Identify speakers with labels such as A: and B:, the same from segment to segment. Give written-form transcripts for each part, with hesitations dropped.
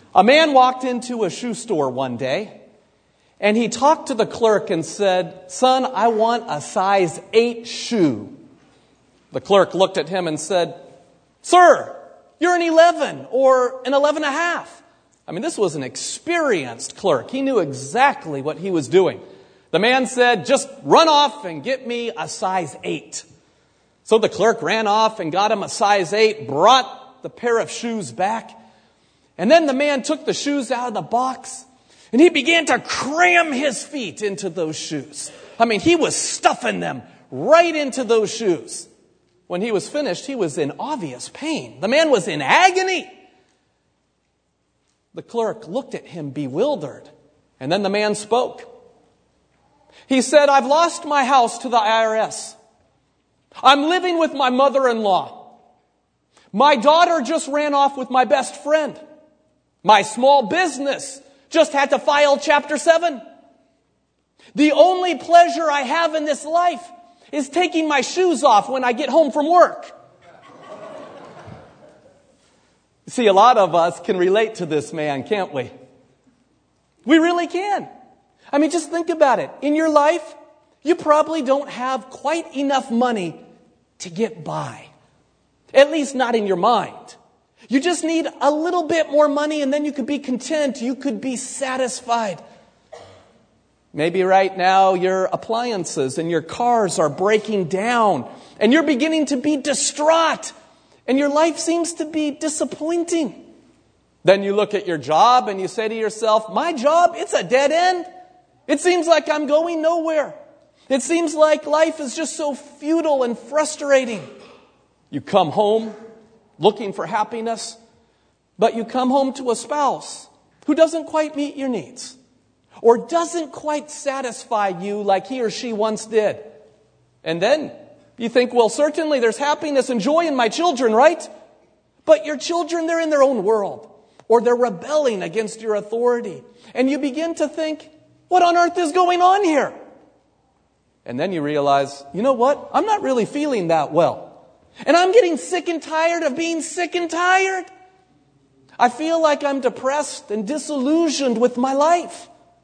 A: A man walked into a shoe store one day, and he talked to the clerk and said, "Son, I want a size 8 shoe." The clerk looked at him and said, "Sir, you're an 11 or an 11 and a half." I mean, this was an experienced clerk. He knew exactly what he was doing. The man said, "Just run off and get me a size 8. So the clerk ran off and got him a size 8, brought the pair of shoes back. And then the man took the shoes out of the box and he began to cram his feet into those shoes. I mean, he was stuffing them right into those shoes. When he was finished, he was in obvious pain. The man was in agony. The clerk looked at him bewildered, and then the man spoke. He said, "I've lost my house to the IRS. I'm living with my mother-in-law. My daughter just ran off with my best friend. My small business just had to file Chapter 7. The only pleasure I have in this life is taking my shoes off when I get home from work." See, a lot of us can relate to this man, can't we? We really can. I mean, just think about it. In your life, you probably don't have quite enough money to get by. At least not in your mind. You just need a little bit more money and then you could be content. You could be satisfied. Maybe right now your appliances and your cars are breaking down and you're beginning to be distraught and your life seems to be disappointing. Then you look at your job and you say to yourself, "My job, it's a dead end. It seems like I'm going nowhere. It seems like life is just so futile and frustrating." You come home looking for happiness, but you come home to a spouse who doesn't quite meet your needs or doesn't quite satisfy you like he or she once did. And then you think, well, certainly there's happiness and joy in my children, right? But your children, they're in their own world or they're rebelling against your authority. And you begin to think, what on earth is going on here? And then you realize, you know what? I'm not really feeling that well. And I'm getting sick and tired of being sick and tired. I feel like I'm depressed and disillusioned with my life.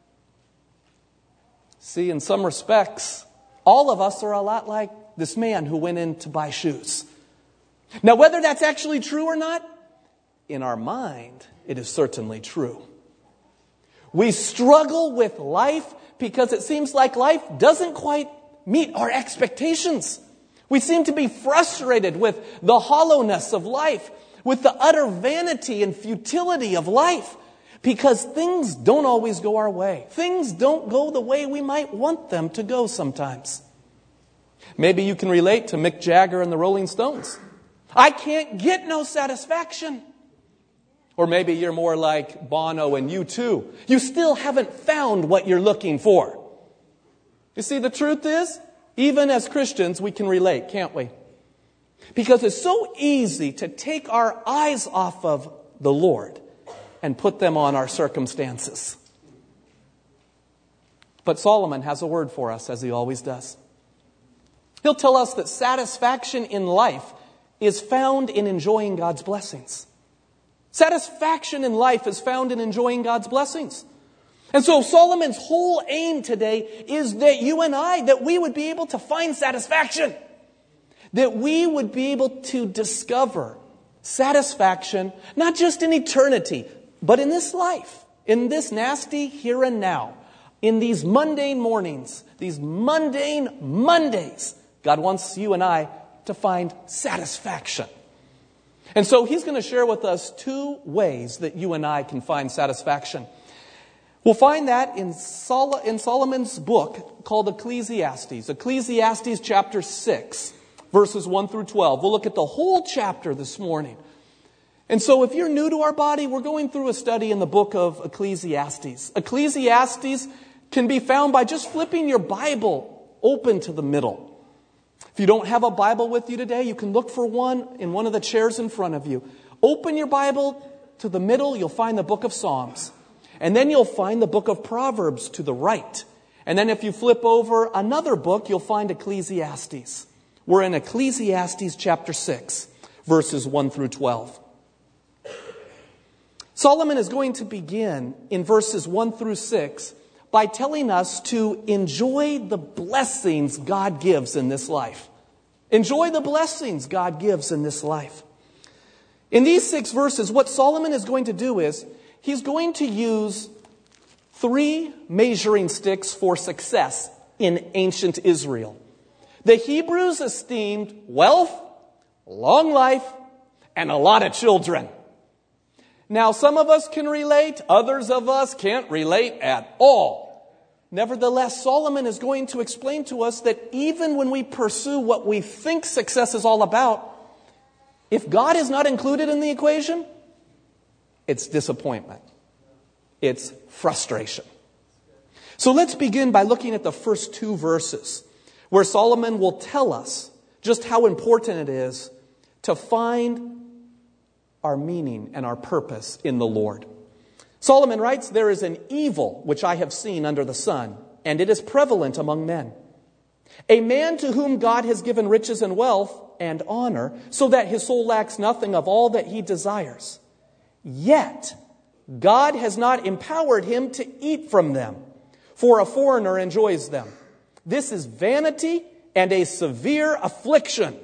A: See, in some respects, all of us are a lot like this man who went in to buy shoes. Now, whether that's actually true or not, in our mind, it is certainly true. We struggle with life because it seems like life doesn't quite meet our expectations. We seem to be frustrated with the hollowness of life, with the utter vanity and futility of life, because things don't always go our way. Things don't go the way we might want them to go sometimes. Maybe you can relate to Mick Jagger and the Rolling Stones. I can't get no satisfaction. Or maybe you're more like Bono and U2. You still haven't found what you're looking for. You see, the truth is, even as Christians, we can relate, can't we? Because it's so easy to take our eyes off of the Lord and put them on our circumstances. But Solomon has a word for us, as he always does. He'll tell us that satisfaction in life is found in enjoying God's blessings. Satisfaction in life is found in enjoying God's blessings. And so Solomon's whole aim today is that you and I, that we would be able to find satisfaction. That we would be able to discover satisfaction, not just in eternity, but in this life, in this nasty here and now, in these mundane mornings, these mundane Mondays. God wants you and I to find satisfaction. And so he's going to share with us 2 ways that you and I can find satisfaction. We'll find that in Solomon's book called Ecclesiastes. Ecclesiastes chapter 6, verses 1 through 12. We'll look at the whole chapter this morning. And so if you're new to our body, we're going through a study in the book of Ecclesiastes. Ecclesiastes can be found by just flipping your Bible open to the middle. If you don't have a Bible with you today, you can look for one in one of the chairs in front of you. Open your Bible to the middle, you'll find the book of Psalms. And then you'll find the book of Proverbs to the right. And then if you flip over another book, you'll find Ecclesiastes. We're in Ecclesiastes chapter 6, verses 1 through 12. Solomon is going to begin in verses 1 through 6 by telling us to enjoy the blessings God gives in this life. Enjoy the blessings God gives in this life. In these 6 verses, what Solomon is going to do is he's going to use 3 measuring sticks for success in ancient Israel. The Hebrews esteemed wealth, long life, and a lot of children. Now, some of us can relate, others of us can't relate at all. Nevertheless, Solomon is going to explain to us that even when we pursue what we think success is all about, if God is not included in the equation, it's disappointment. It's frustration. So let's begin by looking at the first 2 verses, where Solomon will tell us just how important it is to find our meaning and our purpose in the Lord. Solomon writes, "There is an evil which I have seen under the sun, and it is prevalent among men. A man to whom God has given riches and wealth and honor, so that his soul lacks nothing of all that he desires. Yet God has not empowered him to eat from them, for a foreigner enjoys them. This is vanity and a severe affliction."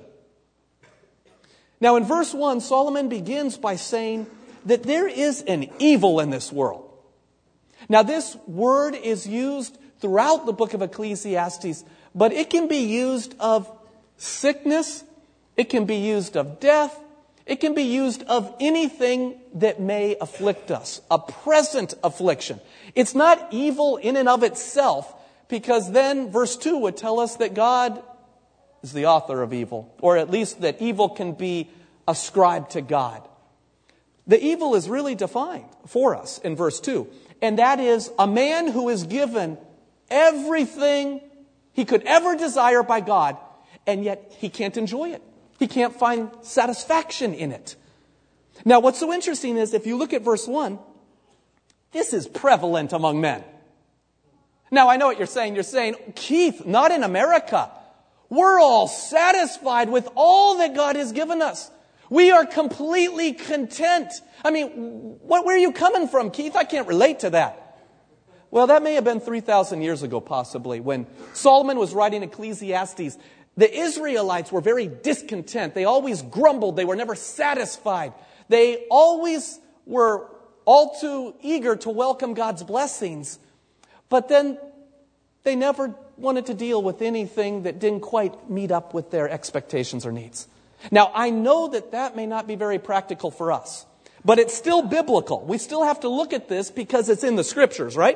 A: Now in verse 1, Solomon begins by saying that there is an evil in this world. Now this word is used throughout the book of Ecclesiastes, but it can be used of sickness, it can be used of death, it can be used of anything that may afflict us, a present affliction. It's not evil in and of itself, because then verse 2 would tell us that God is the author of evil, or at least that evil can be ascribed to God. The evil is really defined for us in verse 2, and that is a man who is given everything he could ever desire by God, and yet he can't enjoy it. He can't find satisfaction in it. Now, what's so interesting is if you look at verse 1, this is prevalent among men. Now, I know what you're saying. You're saying, Keith, not in America. We're all satisfied with all that God has given us. We are completely content. I mean, where are you coming from, Keith? I can't relate to that. Well, that may have been 3,000 years ago, possibly, when Solomon was writing Ecclesiastes. The Israelites were very discontent. They always grumbled. They were never satisfied. They always were all too eager to welcome God's blessings. But then they never wanted to deal with anything that didn't quite meet up with their expectations or needs. Now, I know that may not be very practical for us, but it's still biblical. We still have to look at this because it's in the scriptures, right?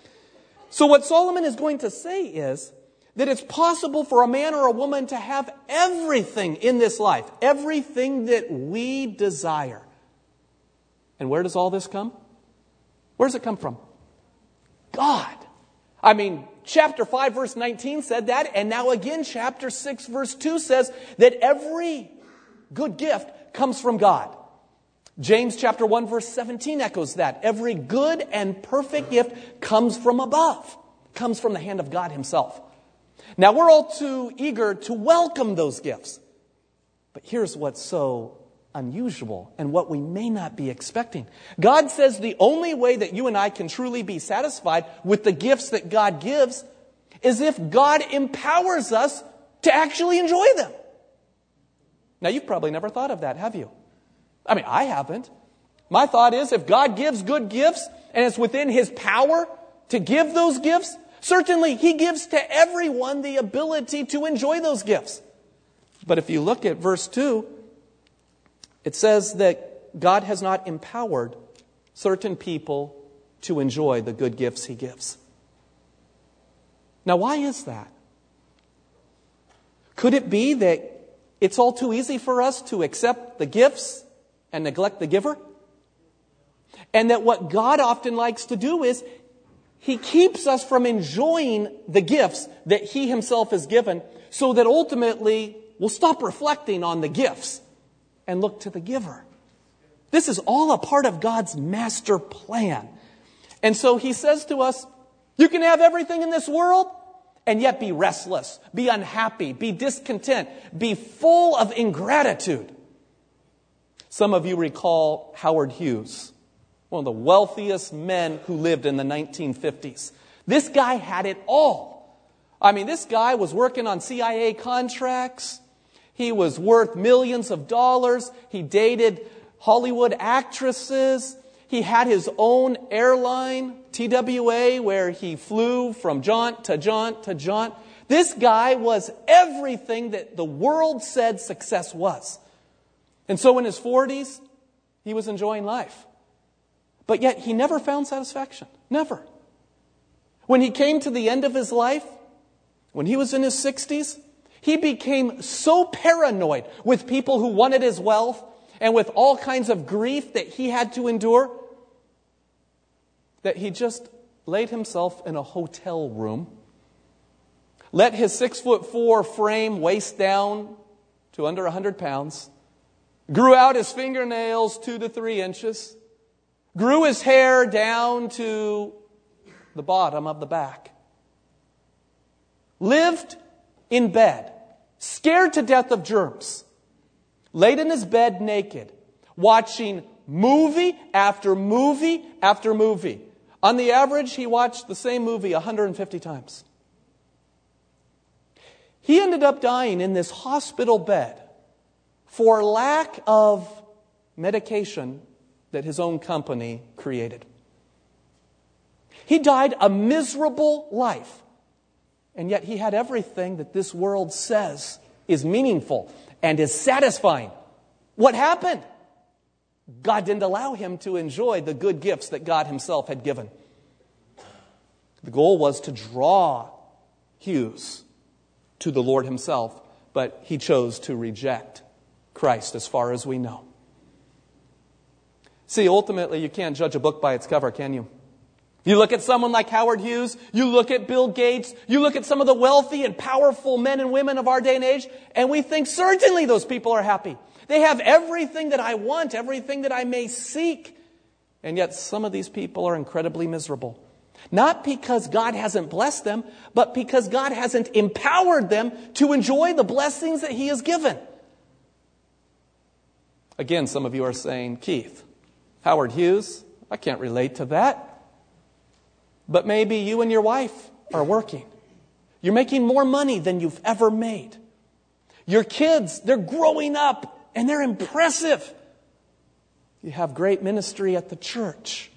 A: So what Solomon is going to say is that it's possible for a man or a woman to have everything in this life, everything that we desire. And where does all this come? Where does it come from? God. I mean, chapter 5 verse 19 said that, and now again chapter 6 verse 2 says that every good gift comes from God. James chapter 1 verse 17 echoes that. Every good and perfect gift comes from above, comes from the hand of God himself. Now we're all too eager to welcome those gifts. But here's what's so unusual and what we may not be expecting. God says the only way that you and I can truly be satisfied with the gifts that God gives is if God empowers us to actually enjoy them. Now, you've probably never thought of that, have you? I mean, I haven't. My thought is if God gives good gifts and it's within his power to give those gifts, certainly he gives to everyone the ability to enjoy those gifts. But if you look at verse 2, it says that God has not empowered certain people to enjoy the good gifts he gives. Now, why is that? Could it be that it's all too easy for us to accept the gifts and neglect the giver? And that what God often likes to do is he keeps us from enjoying the gifts that he himself has given so that ultimately we'll stop reflecting on the gifts and look to the giver. This is all a part of God's master plan. And so he says to us, you can have everything in this world and yet be restless, be unhappy, be discontent, be full of ingratitude. Some of you recall Howard Hughes, one of the wealthiest men who lived in the 1950s. This guy had it all. I mean, this guy was working on CIA contracts. He was worth millions of dollars. He dated Hollywood actresses. He had his own airline, TWA, where he flew from jaunt to jaunt to jaunt. This guy was everything that the world said success was. And so in his 40s, he was enjoying life. But yet he never found satisfaction. Never. When he came to the end of his life, when he was in his 60s, he became so paranoid with people who wanted his wealth and with all kinds of grief that he had to endure that he just laid himself in a hotel room, let his 6'4" frame waist down to under 100 pounds, grew out his fingernails 2 to 3 inches, grew his hair down to the bottom of the back, lived in bed, scared to death of germs, laid in his bed naked, watching movie after movie after movie. On the average, he watched the same movie 150 times. He ended up dying in this hospital bed for lack of medication that his own company created. He died a miserable life, and yet he had everything that this world says is meaningful and is satisfying. What happened? God didn't allow him to enjoy the good gifts that God himself had given. The goal was to draw Hughes to the Lord himself, but he chose to reject Christ as far as we know. See, ultimately, you can't judge a book by its cover, can you? You look at someone like Howard Hughes, you look at Bill Gates, you look at some of the wealthy and powerful men and women of our day and age, and we think certainly those people are happy. They have everything that I want, everything that I may seek. And yet some of these people are incredibly miserable. Not because God hasn't blessed them, but because God hasn't empowered them to enjoy the blessings that He has given. Again, some of you are saying, Keith, Howard Hughes, I can't relate to that. But maybe you and your wife are working. You're making more money than you've ever made. Your kids, they're growing up and they're impressive. You have great ministry at the church.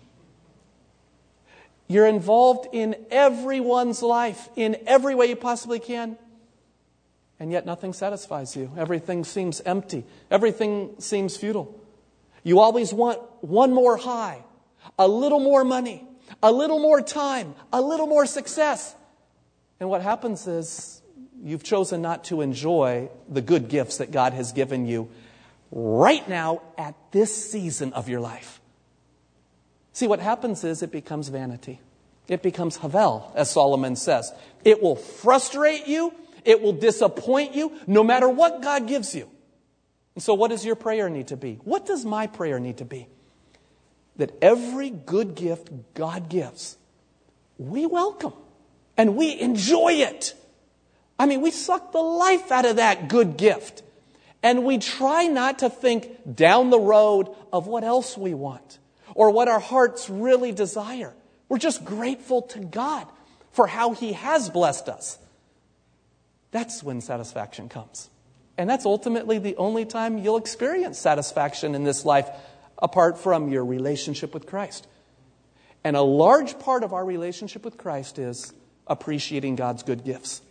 A: You're involved in everyone's life in every way you possibly can. And yet nothing satisfies you. Everything seems empty. Everything seems futile. You always want one more high, a little more money, a little more time, a little more success. And what happens is you've chosen not to enjoy the good gifts that God has given you right now at this season of your life. See, what happens is it becomes vanity. It becomes havel, as Solomon says. It will frustrate you. It will disappoint you no matter what God gives you. And so what does your prayer need to be? What does my prayer need to be? That every good gift God gives, we welcome and we enjoy it. I mean, we suck the life out of that good gift. And we try not to think down the road of what else we want or what our hearts really desire. We're just grateful to God for how He has blessed us. That's when satisfaction comes. And that's ultimately the only time you'll experience satisfaction in this life apart from your relationship with Christ. And a large part of our relationship with Christ is appreciating God's good gifts.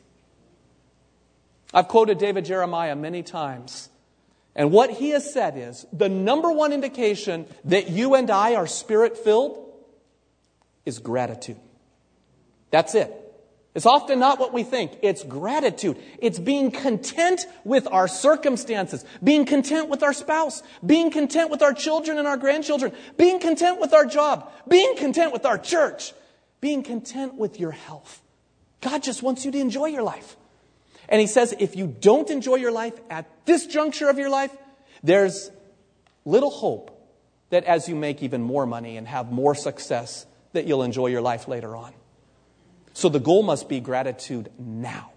A: I've quoted David Jeremiah many times. And what he has said is the number one indication that you and I are Spirit-filled is gratitude. That's it. It's often not what we think. It's gratitude. It's being content with our circumstances, being content with our spouse, being content with our children and our grandchildren, being content with our job, being content with our church, being content with your health. God just wants you to enjoy your life. And He says if you don't enjoy your life at this juncture of your life, there's little hope that as you make even more money and have more success, that you'll enjoy your life later on. So the goal must be gratitude now.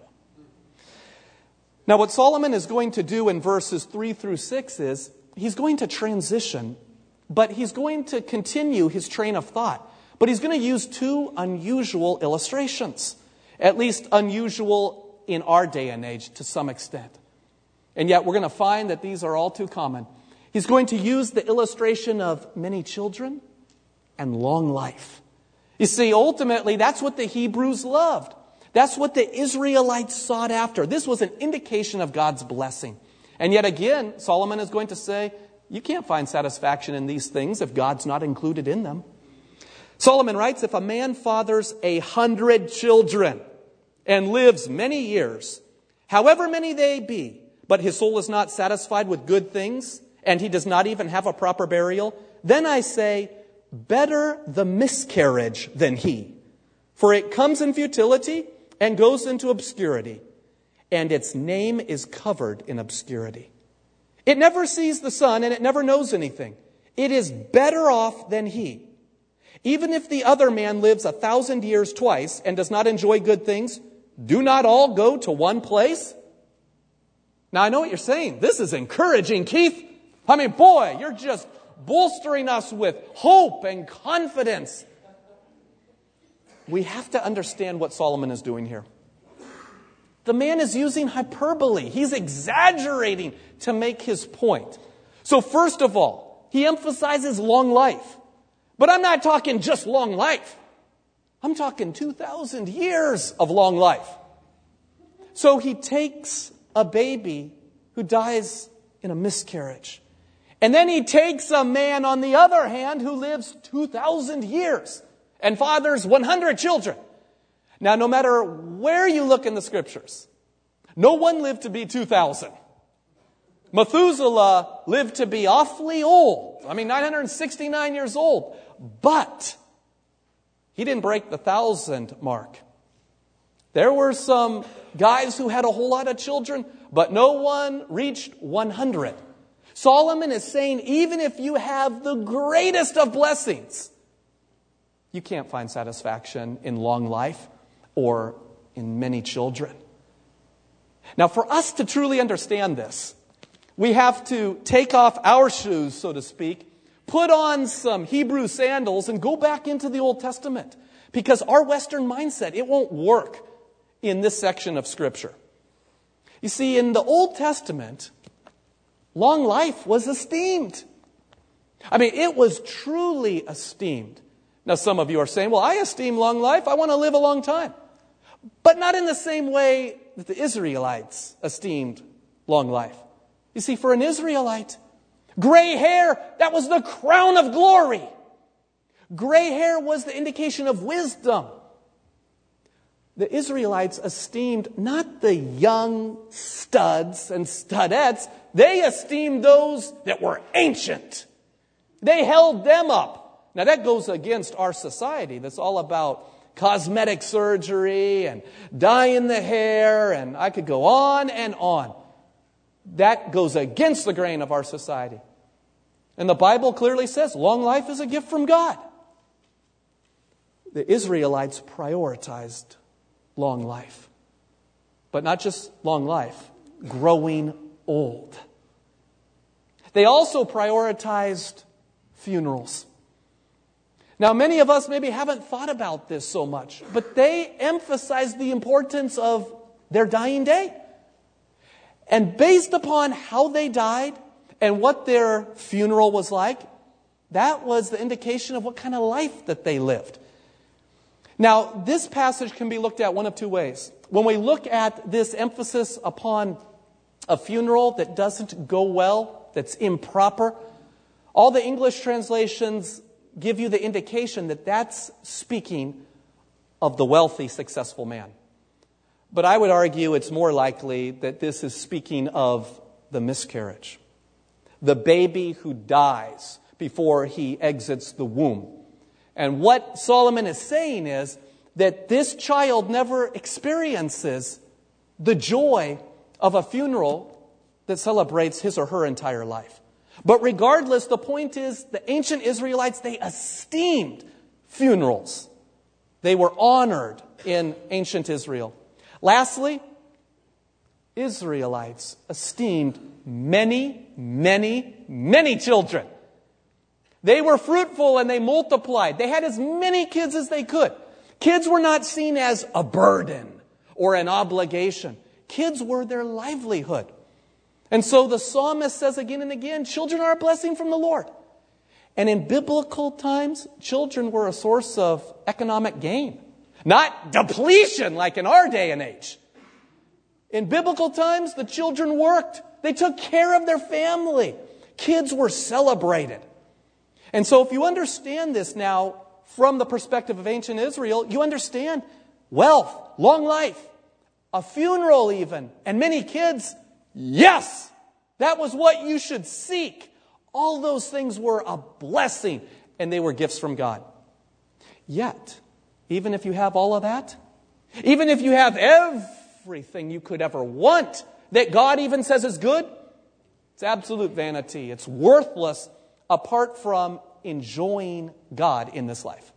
A: Now what Solomon is going to do in verses 3 through 6 is he's going to transition but he's going to continue his train of thought. But he's going to use two unusual illustrations, at least unusual in our day and age to some extent. And yet we're going to find that these are all too common. He's going to use the illustration of many children and long life. You see, ultimately, that's what the Hebrews loved. That's what the Israelites sought after. This was an indication of God's blessing. And yet again, Solomon is going to say, you can't find satisfaction in these things if God's not included in them. Solomon writes, if a man fathers 100 children and lives many years, however many they be, but his soul is not satisfied with good things, and he does not even have a proper burial, then I say, better the miscarriage than he. For it comes in futility and goes into obscurity, and its name is covered in obscurity. It never sees the sun, and it never knows anything. It is better off than he. Even if the other man lives 1,000 years twice and does not enjoy good things, do not all go to one place? Now, I know what you're saying. This is encouraging, Keith. I mean, boy, you're just bolstering us with hope and confidence. We have to understand what Solomon is doing here. The man is using hyperbole. He's exaggerating to make his point. So first of all, he emphasizes long life. But I'm not talking just long life. I'm talking 2,000 years of long life. So he takes a baby who dies in a miscarriage. And then he takes a man, on the other hand, who lives 2,000 years and fathers 100 children. Now, no matter where you look in the scriptures, no one lived to be 2,000. Methuselah lived to be awfully old. 969 years old. But he didn't break the 1,000 mark. There were some guys who had a whole lot of children, but no one reached 100. Solomon is saying, even if you have the greatest of blessings, you can't find satisfaction in long life or in many children. Now, for us to truly understand this, we have to take off our shoes, so to speak, put on some Hebrew sandals and go back into the Old Testament. Because our Western mindset, it won't work in this section of Scripture. You see, in the Old Testament, long life was esteemed. It was truly esteemed. Now, some of you are saying, well, I esteem long life. I want to live a long time. But not in the same way that the Israelites esteemed long life. You see, for an Israelite, gray hair, that was the crown of glory. Gray hair was the indication of wisdom. The Israelites esteemed not the young studs and studettes. They esteemed those that were ancient. They held them up. Now that goes against our society that's all about cosmetic surgery and dyeing the hair, and I could go on and on. That goes against the grain of our society. And the Bible clearly says long life is a gift from God. The Israelites prioritized long life. But not just long life, growing old. They also prioritized funerals. Now, many of us maybe haven't thought about this so much, but they emphasized the importance of their dying day. And based upon how they died and what their funeral was like, that was the indication of what kind of life that they lived. Now, this passage can be looked at one of two ways. When we look at this emphasis upon a funeral that doesn't go well, that's improper, all the English translations give you the indication that that's speaking of the wealthy, successful man. But I would argue it's more likely that this is speaking of the miscarriage. The baby who dies before he exits the womb. And what Solomon is saying is that this child never experiences the joy of a funeral that celebrates his or her entire life. But regardless, the point is the ancient Israelites, they esteemed funerals. They were honored in ancient Israel. Lastly, Israelites esteemed many, many, many children. They were fruitful and they multiplied. They had as many kids as they could. Kids were not seen as a burden or an obligation. Kids were their livelihood. And so the psalmist says again and again, children are a blessing from the Lord. And in biblical times, children were a source of economic gain, not depletion like in our day and age. In biblical times, the children worked. They took care of their family. Kids were celebrated. And so if you understand this now from the perspective of ancient Israel, you understand wealth, long life, a funeral even, and many kids. Yes, that was what you should seek. All those things were a blessing, and they were gifts from God. Yet, even if you have all of that, even if you have everything you could ever want, that God even says is good, it's absolute vanity. It's worthless apart from enjoying God in this life.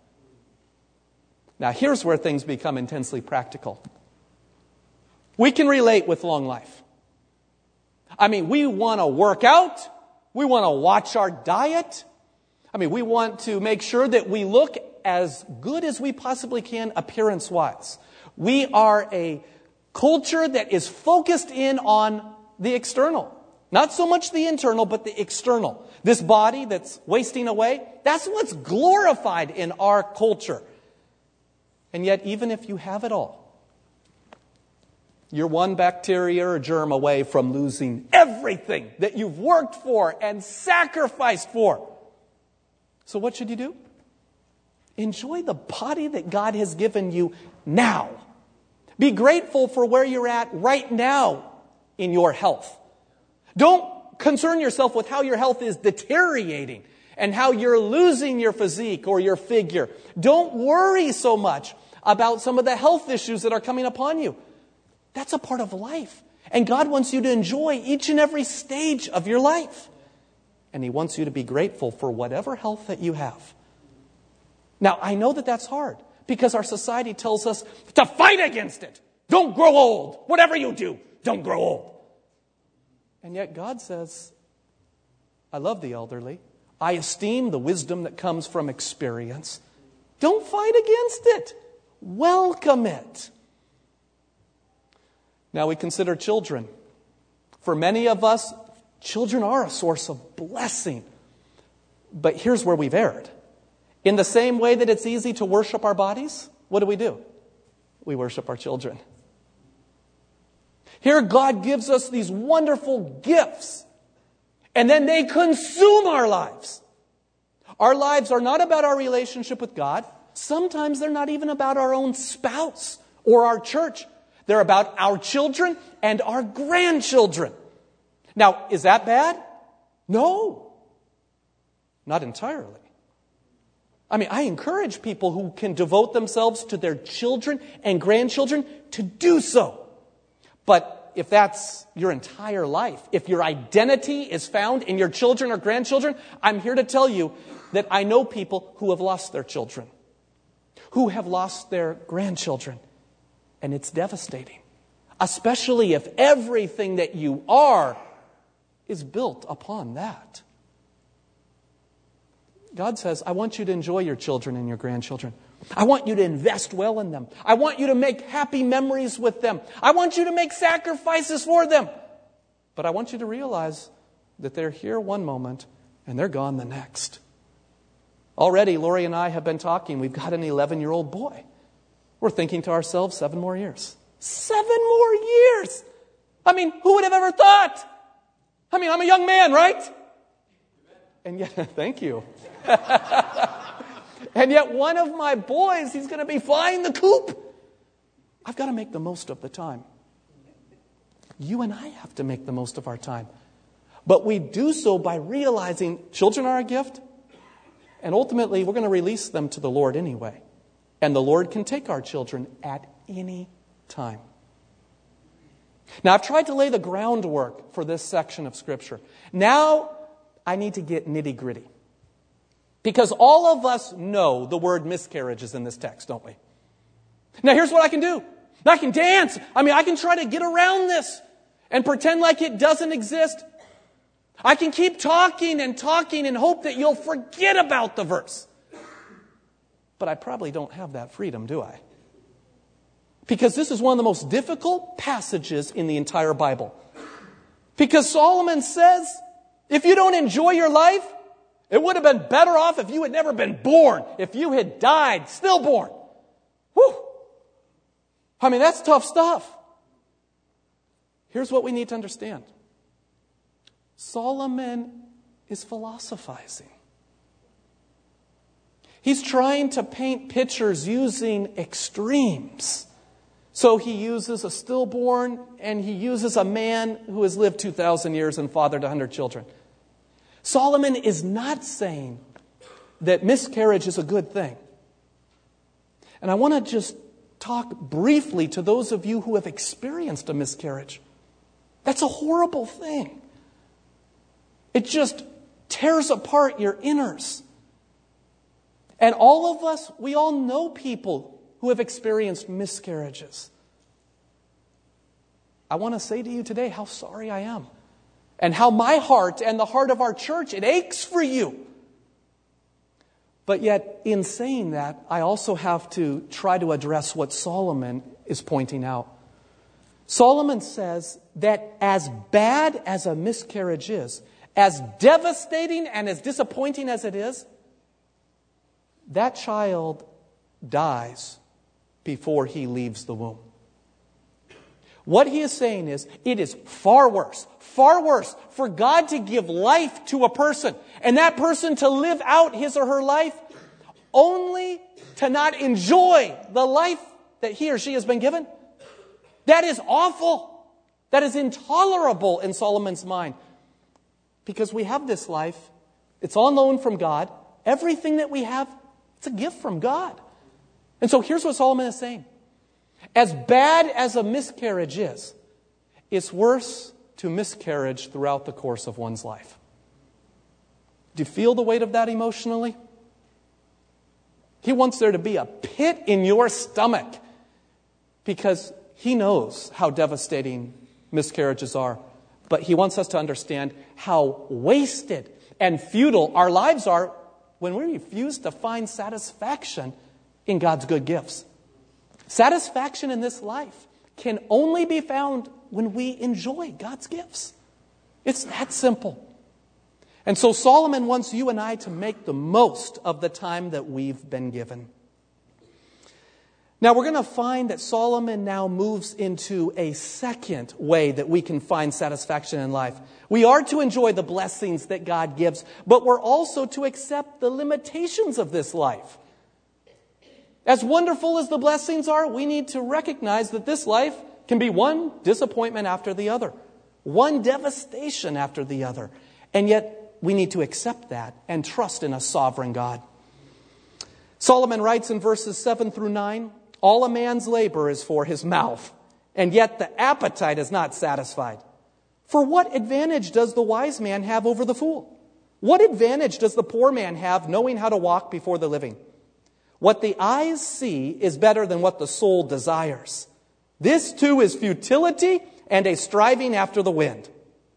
A: Now, here's where things become intensely practical. We can relate with long life. I mean, we want to work out. We want to watch our diet. I mean, we want to make sure that we look as good as we possibly can appearance-wise. We are a culture that is focused in on the external. Not so much the internal, but the external. This body that's wasting away, that's what's glorified in our culture. And yet, even if you have it all, you're one bacteria or germ away from losing everything that you've worked for and sacrificed for. So what should you do? Enjoy the body that God has given you now. Be grateful for where you're at right now in your health. Don't concern yourself with how your health is deteriorating and how you're losing your physique or your figure. Don't worry so much about some of the health issues that are coming upon you. That's a part of life. And God wants you to enjoy each and every stage of your life. And He wants you to be grateful for whatever health that you have. Now, I know that that's hard because our society tells us to fight against it. Don't grow old. Whatever you do, don't grow old. And yet God says, I love the elderly. I esteem the wisdom that comes from experience. Don't fight against it. Welcome it. Now we consider children. For many of us, children are a source of blessing. But here's where we've erred. In the same way that it's easy to worship our bodies, what do? We worship our children. Here God gives us these wonderful gifts, and then they consume our lives. Our lives are not about our relationship with God. Sometimes they're not even about our own spouse or our church. They're about our children and our grandchildren. Now, is that bad? No, not entirely. I mean, I encourage people who can devote themselves to their children and grandchildren to do so. But if that's your entire life, if your identity is found in your children or grandchildren, I'm here to tell you that I know people who have lost their children, who have lost their grandchildren. And it's devastating, especially if everything that you are is built upon that. God says, I want you to enjoy your children and your grandchildren. I want you to invest well in them. I want you to make happy memories with them. I want you to make sacrifices for them. But I want you to realize that they're here one moment and they're gone the next. Already, Lori and I have been talking. We've got an 11-year-old boy. We're thinking to ourselves, 7 more years. 7 more years! I mean, who would have ever thought? I mean, I'm a young man, right? And yet, thank you. And yet one of my boys, he's going to be flying the coop. I've got to make the most of the time. You and I have to make the most of our time. But we do so by realizing children are a gift. And ultimately, we're going to release them to the Lord anyway. And the Lord can take our children at any time. Now, I've tried to lay the groundwork for this section of Scripture. Now, I need to get nitty-gritty. Because all of us know the word miscarriage is in this text, don't we? Now, here's what I can do. I can dance. I can try to get around this and pretend like it doesn't exist. I can keep talking and talking and hope that you'll forget about the verse. But I probably don't have that freedom, do I? Because this is one of the most difficult passages in the entire Bible. Because Solomon says, if you don't enjoy your life, it would have been better off if you had never been born, if you had died stillborn. Whew! I mean, that's tough stuff. Here's what we need to understand. Solomon is philosophizing. He's trying to paint pictures using extremes. So he uses a stillborn and he uses a man who has lived 2,000 years and fathered 100 children. Solomon is not saying that miscarriage is a good thing. And I want to just talk briefly to those of you who have experienced a miscarriage. That's a horrible thing. It just tears apart your inners. And all of us, we all know people who have experienced miscarriages. I want to say to you today how sorry I am. And how my heart and the heart of our church, it aches for you. But yet, in saying that, I also have to try to address what Solomon is pointing out. Solomon says that as bad as a miscarriage is, as devastating and as disappointing as it is, that child dies before he leaves the womb. What he is saying is, it is far worse for God to give life to a person and that person to live out his or her life only to not enjoy the life that he or she has been given. That is awful. That is intolerable in Solomon's mind. Because we have this life, it's on loan from God. Everything that we have, it's a gift from God. And so here's what Solomon is saying. As bad as a miscarriage is, it's worse to miscarriage throughout the course of one's life. Do you feel the weight of that emotionally? He wants there to be a pit in your stomach because he knows how devastating miscarriages are. But he wants us to understand how wasted and futile our lives are when we refuse to find satisfaction in God's good gifts. Satisfaction in this life can only be found when we enjoy God's gifts. It's that simple. And so Solomon wants you and I to make the most of the time that we've been given. Now we're going to find that Solomon now moves into a second way that we can find satisfaction in life. We are to enjoy the blessings that God gives, but we're also to accept the limitations of this life. As wonderful as the blessings are, we need to recognize that this life can be one disappointment after the other, one devastation after the other. And yet, we need to accept that and trust in a sovereign God. Solomon writes in verses 7 through 9, all a man's labor is for his mouth, and yet the appetite is not satisfied. For what advantage does the wise man have over the fool? What advantage does the poor man have knowing how to walk before the living? What the eyes see is better than what the soul desires. This too is futility and a striving after the wind.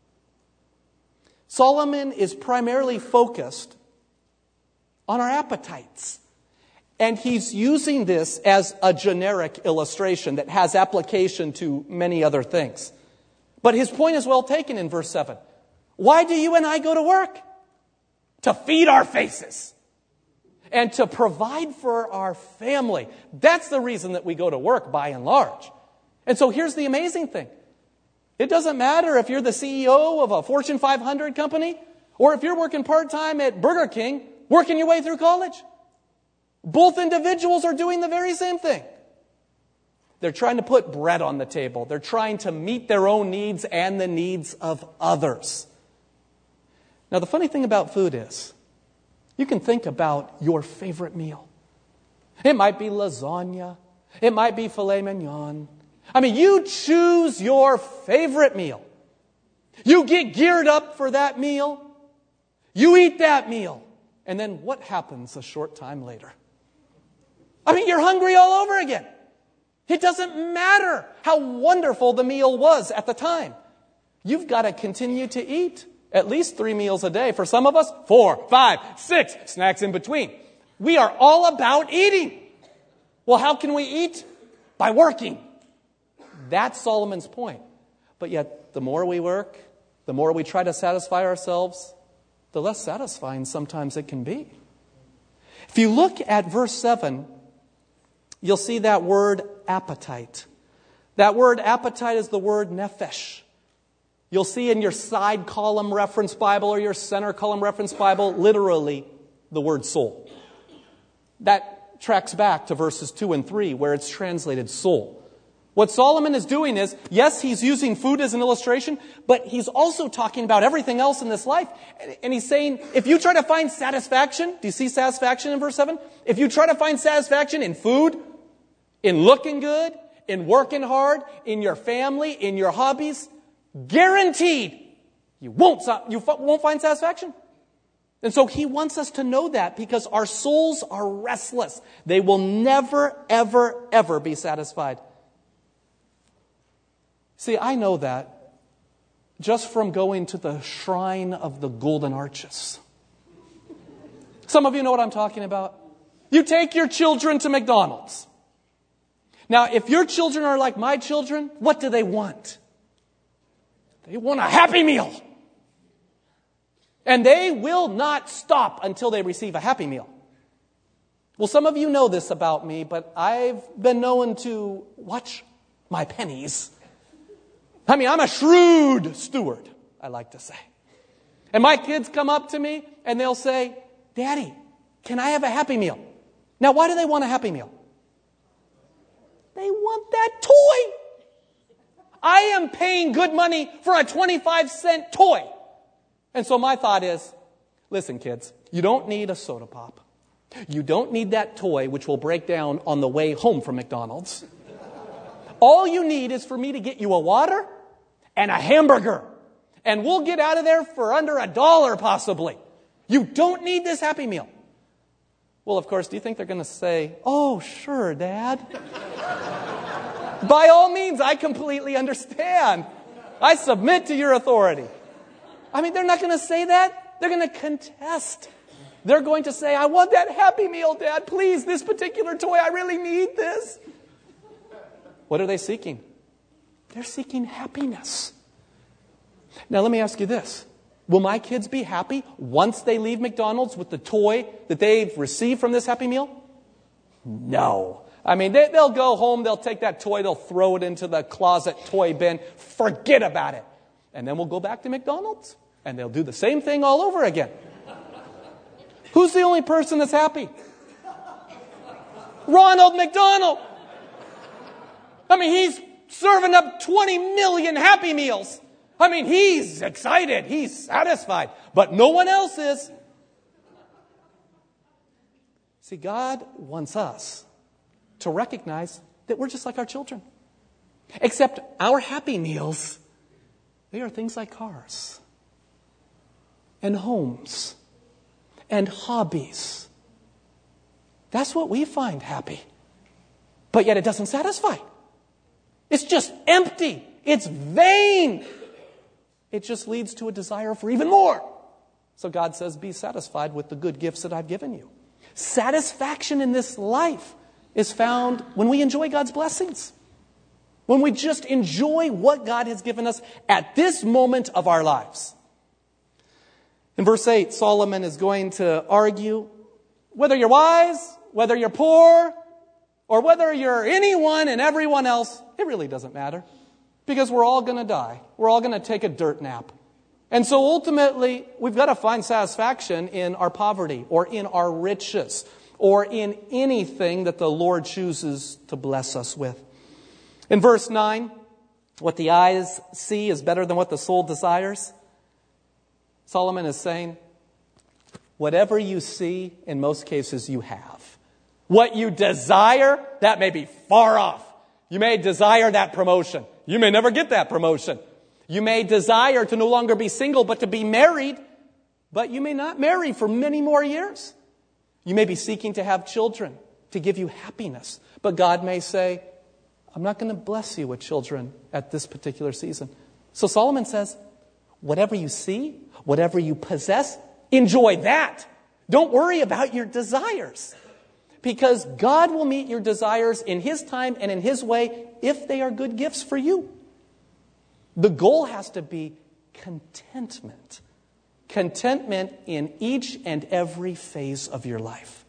A: Solomon is primarily focused on our appetites. And he's using this as a generic illustration that has application to many other things. But his point is well taken in verse 7. Why do you and I go to work? To feed our faces. And to provide for our family. That's the reason that we go to work, by and large. And so here's the amazing thing. It doesn't matter if you're the CEO of a Fortune 500 company or if you're working part-time at Burger King, working your way through college. Both individuals are doing the very same thing. They're trying to put bread on the table. They're trying to meet their own needs and the needs of others. Now, the funny thing about food is, you can think about your favorite meal. It might be lasagna. It might be filet mignon. I mean, you choose your favorite meal. You get geared up for that meal. You eat that meal. And then what happens a short time later? I mean, you're hungry all over again. It doesn't matter how wonderful the meal was at the time. You've got to continue to eat At least 3 meals a day. For some of us, 4, 5, 6 snacks in between. We are all about eating. Well, how can we eat? By working. That's Solomon's point. But yet, the more we work, the more we try to satisfy ourselves, the less satisfying sometimes it can be. If you look at verse 7, you'll see that word appetite. That word appetite is the word nephesh. You'll see in your side column reference Bible or your center column reference Bible, literally, the word soul. That tracks back to verses 2 and 3, where it's translated soul. What Solomon is doing is, yes, he's using food as an illustration, but he's also talking about everything else in this life. And he's saying, if you try to find satisfaction, do you see satisfaction in verse 7? If you try to find satisfaction in food, in looking good, in working hard, in your family, in your hobbies, guaranteed you won't find satisfaction. And so he wants us to know that because our souls are restless. They will never, ever, ever be satisfied. See, I know that just from going to the shrine of the Golden Arches. Some of you know what I'm talking about. You take your children to McDonald's. Now, if your children are like my children, what do they want? They want a Happy Meal. And they will not stop until they receive a Happy Meal. Well, some of you know this about me, but I've been known to watch my pennies. I mean, I'm a shrewd steward, I like to say. And my kids come up to me and they'll say, Daddy, can I have a Happy Meal? Now, why do they want a Happy Meal? They want that toy. I am paying good money for a 25-cent toy. And so my thought is, listen, kids, you don't need a soda pop. You don't need that toy, which will break down on the way home from McDonald's. All you need is for me to get you a water and a hamburger. And we'll get out of there for under $1 possibly. You don't need this Happy Meal. Well, of course, do you think they're going to say, oh, sure, Dad? By all means, I completely understand. I submit to your authority. I mean, they're not going to say that. They're going to contest. They're going to say, I want that Happy Meal, Dad. Please, this particular toy, I really need this. What are they seeking? They're seeking happiness. Now, let me ask you this. Will my kids be happy once they leave McDonald's with the toy that they've received from this Happy Meal? No. I mean, they'll go home, they'll take that toy, they'll throw it into the closet toy bin, forget about it. And then we'll go back to McDonald's, and they'll do the same thing all over again. Who's the only person that's happy? Ronald McDonald. I mean, he's serving up 20 million Happy Meals. I mean, he's excited. He's satisfied. But no one else is. See, God wants us to recognize that we're just like our children. Except our Happy Meals, they are things like cars and homes and hobbies. That's what we find happy. But yet it doesn't satisfy. It's just empty. It's vain. It just leads to a desire for even more. So God says, be satisfied with the good gifts that I've given you. Satisfaction in this life is found when we enjoy God's blessings. When we just enjoy what God has given us at this moment of our lives. In verse 8, Solomon is going to argue whether you're wise, whether you're poor, or whether you're anyone and everyone else, it really doesn't matter. Because we're all going to die. We're all going to take a dirt nap. And so ultimately, we've got to find satisfaction in our poverty or in our riches or in anything that the Lord chooses to bless us with. In verse 9, what the eyes see is better than what the soul desires. Solomon is saying, whatever you see, in most cases you have. What you desire, that may be far off. You may desire that promotion. You may never get that promotion. You may desire to no longer be single, but to be married, but you may not marry for many more years. You may be seeking to have children to give you happiness, but God may say, I'm not going to bless you with children at this particular season. So Solomon says, Whatever you see, whatever you possess, enjoy that. Don't worry about your desires. Because God will meet your desires in His time and in His way if they are good gifts for you. The goal has to be contentment. Contentment in each and every phase of your life.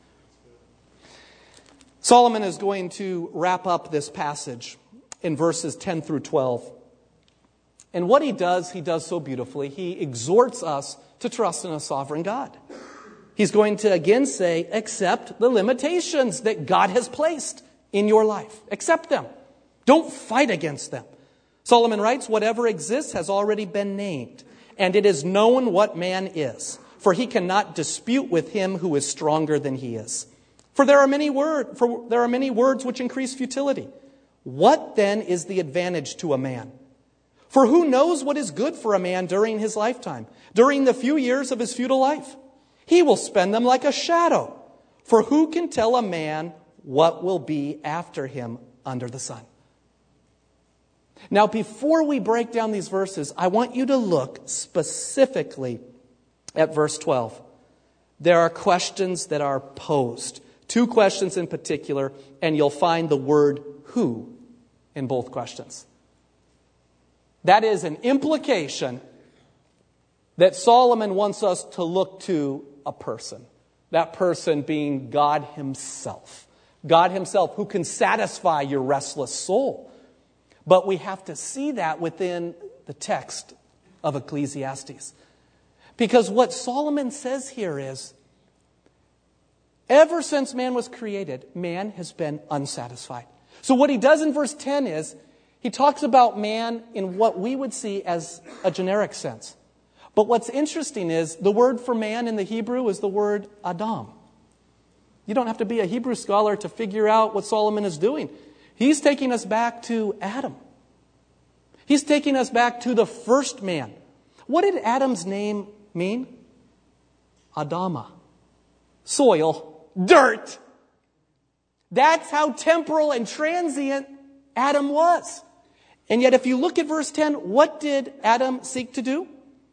A: Solomon is going to wrap up this passage in verses 10 through 12. And what he does so beautifully. He exhorts us to trust in a sovereign God. He's going to again say, accept the limitations that God has placed in your life. Accept them. Don't fight against them. Solomon writes, whatever exists has already been named, and it is known what man is, for he cannot dispute with him who is stronger than he is. For there are many words which increase futility. What then is the advantage to a man? For who knows what is good for a man during his lifetime, during the few years of his futile life? He will spend them like a shadow. For who can tell a man what will be after him under the sun? Now, before we break down these verses, I want you to look specifically at verse 12. There are questions that are posed. 2 questions in particular, and you'll find the word who in both questions. That is an implication that Solomon wants us to look to a person. That person being God Himself. God Himself who can satisfy your restless soul. But we have to see that within the text of Ecclesiastes. Because what Solomon says here is, ever since man was created, man has been unsatisfied. So what he does in verse 10 is, he talks about man in what we would see as a generic sense. But what's interesting is the word for man in the Hebrew is the word Adam. You don't have to be a Hebrew scholar to figure out what Solomon is doing. He's taking us back to Adam. He's taking us back to the first man. What did Adam's name mean? Adama. Soil. Dirt. That's how temporal and transient Adam was. And yet if you look at verse 10, what did Adam seek to do?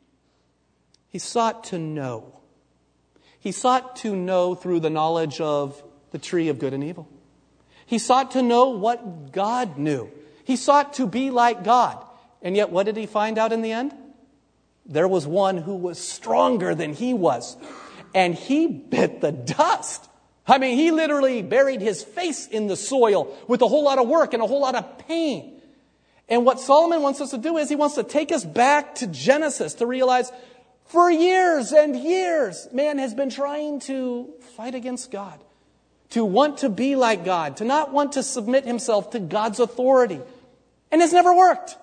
A: He sought to know. He sought to know through the knowledge of the tree of good and evil. He sought to know what God knew. He sought to be like God. And yet what did he find out in the end? There was one who was stronger than he was. And he bit the dust. I mean, he literally buried his face in the soil with a whole lot of work and a whole lot of pain. And what Solomon wants us to do is he wants to take us back to Genesis to realize for years and years, man has been trying to fight against God. To want to be like God, to not want to submit himself to God's authority. And it's never worked.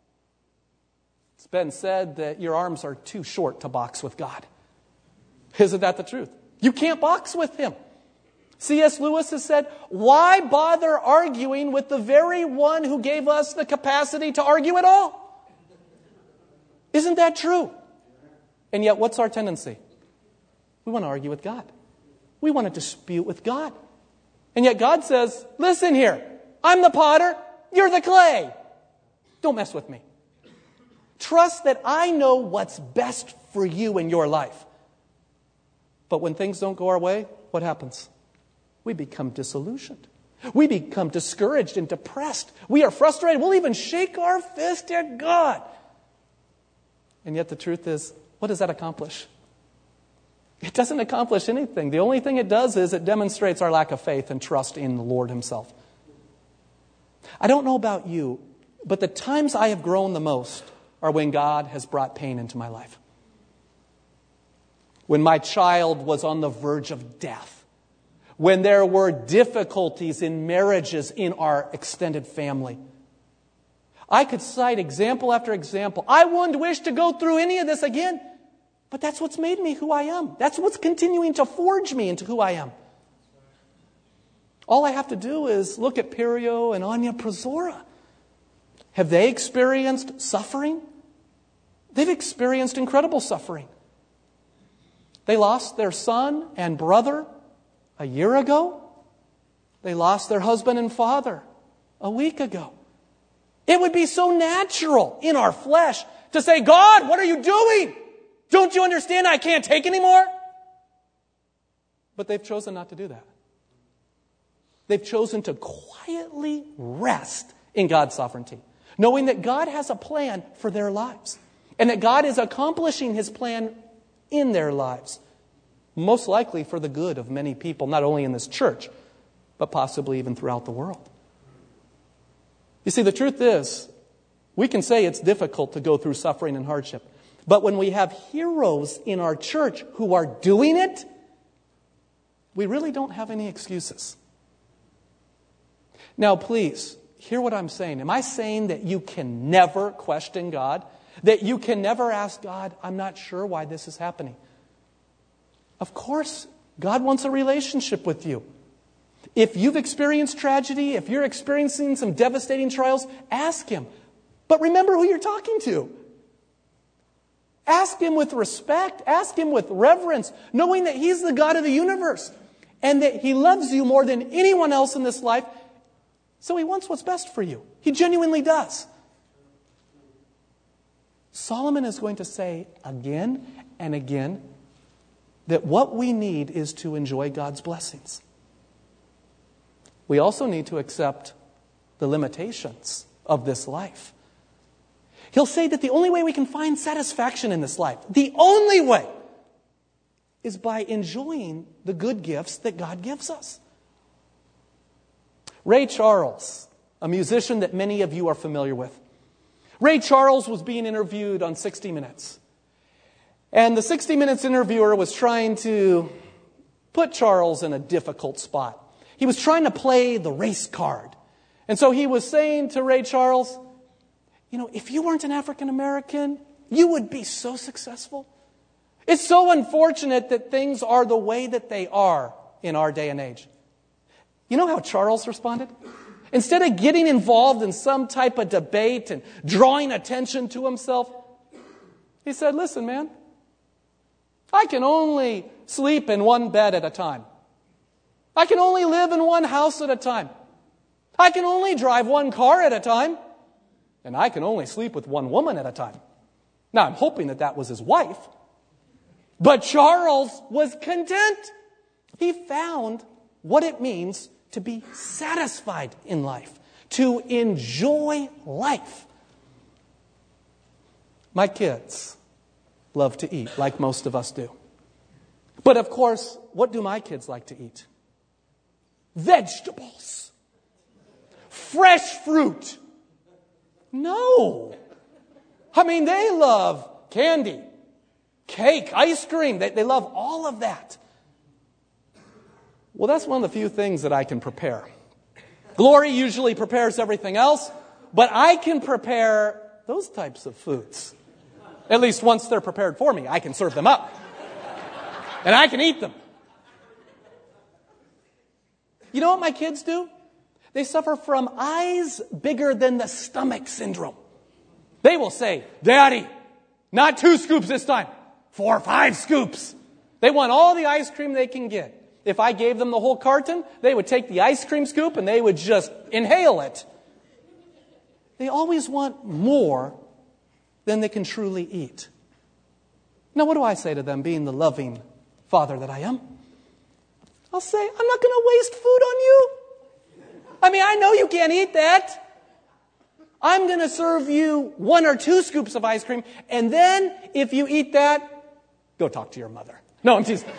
A: It's been said that your arms are too short to box with God. Isn't that the truth? You can't box with Him. C.S. Lewis has said, why bother arguing with the very one who gave us the capacity to argue at all? Isn't that true? And yet, what's our tendency? We want to argue with God. We want to dispute with God. And yet God says, listen here, I'm the potter, you're the clay. Don't mess with me. Trust that I know what's best for you in your life. But when things don't go our way, what happens? We become disillusioned. We become discouraged and depressed. We are frustrated. We'll even shake our fist at God. And yet the truth is, what does that accomplish? It doesn't accomplish anything. The only thing it does is it demonstrates our lack of faith and trust in the Lord Himself. I don't know about you, but the times I have grown the most are when God has brought pain into my life. When my child was on the verge of death. When there were difficulties in marriages in our extended family. I could cite example after example. I wouldn't wish to go through any of this again. But that's what's made me who I am. That's what's continuing to forge me into who I am. All I have to do is look at Perio and Anya Prozora. Have they experienced suffering? They've experienced incredible suffering. They lost their son and brother a year ago. They lost their husband and father a week ago. It would be so natural in our flesh to say, God, what are you doing? Don't you understand I can't take anymore? But they've chosen not to do that. They've chosen to quietly rest in God's sovereignty, knowing that God has a plan for their lives and that God is accomplishing His plan in their lives, most likely for the good of many people, not only in this church, but possibly even throughout the world. You see, the truth is, we can say it's difficult to go through suffering and hardship, but when we have heroes in our church who are doing it, we really don't have any excuses. Now, please, hear what I'm saying. Am I saying that you can never question God? That you can never ask God, I'm not sure why this is happening? Of course, God wants a relationship with you. If you've experienced tragedy, if you're experiencing some devastating trials, ask Him. But remember who you're talking to. Ask Him with respect. Ask Him with reverence, knowing that He's the God of the universe and that He loves you more than anyone else in this life. So He wants what's best for you. He genuinely does. Solomon is going to say again and again that what we need is to enjoy God's blessings. We also need to accept the limitations of this life. He'll say that the only way we can find satisfaction in this life, the only way, is by enjoying the good gifts that God gives us. Ray Charles, a musician that many of you are familiar with. Ray Charles was being interviewed on 60 Minutes. And the 60 Minutes interviewer was trying to put Charles in a difficult spot. He was trying to play the race card. And so he was saying to Ray Charles, you know, if you weren't an African American, you would be so successful. It's so unfortunate that things are the way that they are in our day and age. You know how Charles responded? Instead of getting involved in some type of debate and drawing attention to himself, he said, listen, man, I can only sleep in one bed at a time. I can only live in one house at a time. I can only drive one car at a time. And I can only sleep with one woman at a time. Now, I'm hoping that that was his wife. But Charles was content. He found what it means to be satisfied in life, to enjoy life. My kids love to eat, like most of us do. But of course, what do my kids like to eat? Vegetables. Fresh fruit. No. I mean, they love candy, cake, ice cream. They love all of that. Well, that's one of the few things that I can prepare. Glory usually prepares everything else, but I can prepare those types of foods. At least once they're prepared for me, I can serve them up. And I can eat them. You know what my kids do? They suffer from eyes bigger than the stomach syndrome. They will say, Daddy, not 2 scoops this time, 4 or 5 scoops. They want all the ice cream they can get. If I gave them the whole carton, they would take the ice cream scoop and they would just inhale it. They always want more than they can truly eat. Now, what do I say to them, being the loving father that I am? I'll say, I'm not going to waste food on you. I mean, I know you can't eat that. I'm going to serve you 1 or 2 scoops of ice cream, and then if you eat that, go talk to your mother. No, I'm teasing.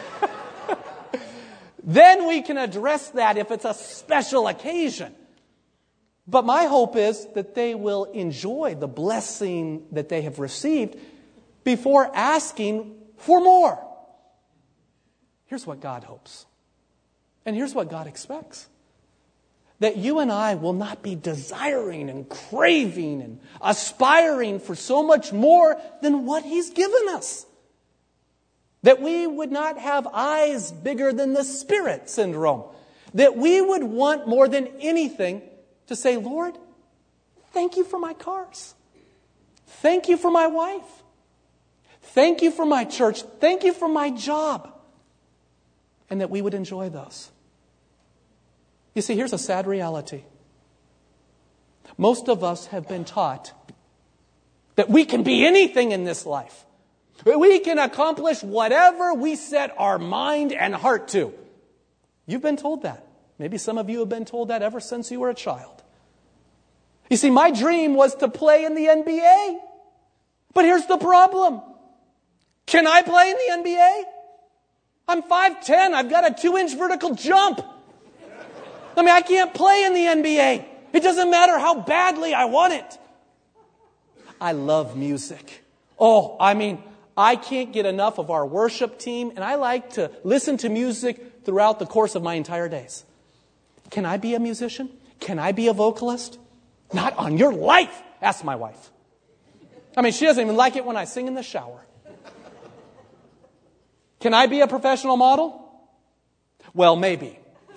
A: Then we can address that if it's a special occasion. But my hope is that they will enjoy the blessing that they have received before asking for more. Here's what God hopes. And here's what God expects. That you and I will not be desiring and craving and aspiring for so much more than what He's given us. That we would not have eyes bigger than the Spirit syndrome. That we would want more than anything to say, Lord, thank you for my cars. Thank you for my wife. Thank you for my church. Thank you for my job. And that we would enjoy those. You see, here's a sad reality. Most of us have been taught That we can be anything in this life. We can accomplish whatever we set our mind and heart to. You've been told that. Maybe some of you have been told that ever since you were a child. You see, my dream was to play in the NBA. But here's the problem. Can I play in the NBA? I'm 5'10". I've got a 2-inch vertical jump. I can't play in the NBA. It doesn't matter how badly I want it. I love music. I can't get enough of our worship team, and I like to listen to music throughout the course of my entire days. Can I be a musician? Can I be a vocalist? Not on your life, ask my wife. She doesn't even like it when I sing in the shower. Can I be a professional model? Well, maybe.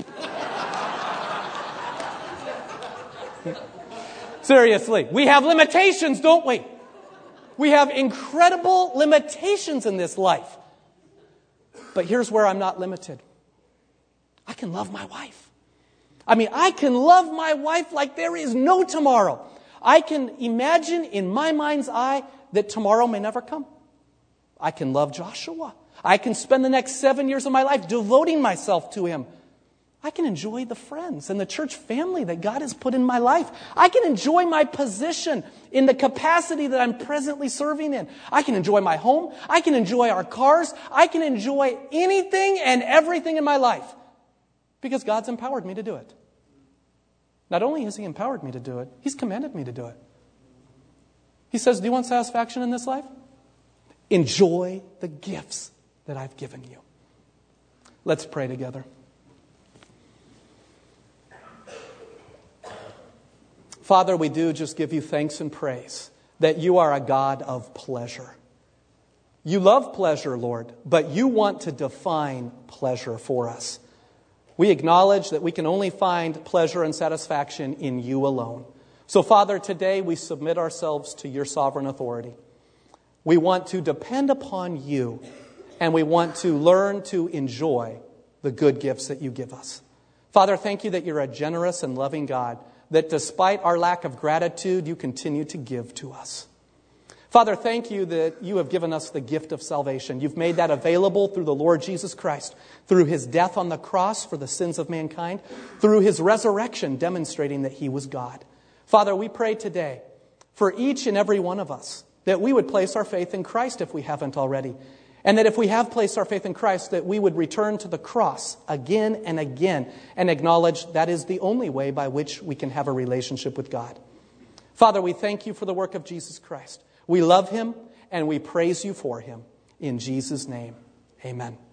A: Seriously, we have limitations, don't we? We have incredible limitations in this life. But here's where I'm not limited. I can love my wife. I can love my wife like there is no tomorrow. I can imagine in my mind's eye that tomorrow may never come. I can love Joshua. I can spend the next 7 years of my life devoting myself to him. I can enjoy the friends and the church family that God has put in my life. I can enjoy my position in the capacity that I'm presently serving in. I can enjoy my home. I can enjoy our cars. I can enjoy anything and everything in my life because God's empowered me to do it. Not only has He empowered me to do it, He's commanded me to do it. He says, do you want satisfaction in this life? Enjoy the gifts that I've given you. Let's pray together. Father, we do just give you thanks and praise that you are a God of pleasure. You love pleasure, Lord, but you want to define pleasure for us. We acknowledge that we can only find pleasure and satisfaction in you alone. So, Father, today we submit ourselves to your sovereign authority. We want to depend upon you, and we want to learn to enjoy the good gifts that you give us. Father, thank you that you're a generous and loving God, that despite our lack of gratitude, you continue to give to us. Father, thank you that you have given us the gift of salvation. You've made that available through the Lord Jesus Christ, through His death on the cross for the sins of mankind, through His resurrection demonstrating that He was God. Father, we pray today for each and every one of us that we would place our faith in Christ if we haven't already. And that if we have placed our faith in Christ, that we would return to the cross again and again and acknowledge that is the only way by which we can have a relationship with God. Father, we thank you for the work of Jesus Christ. We love Him and we praise you for Him. In Jesus' name, amen.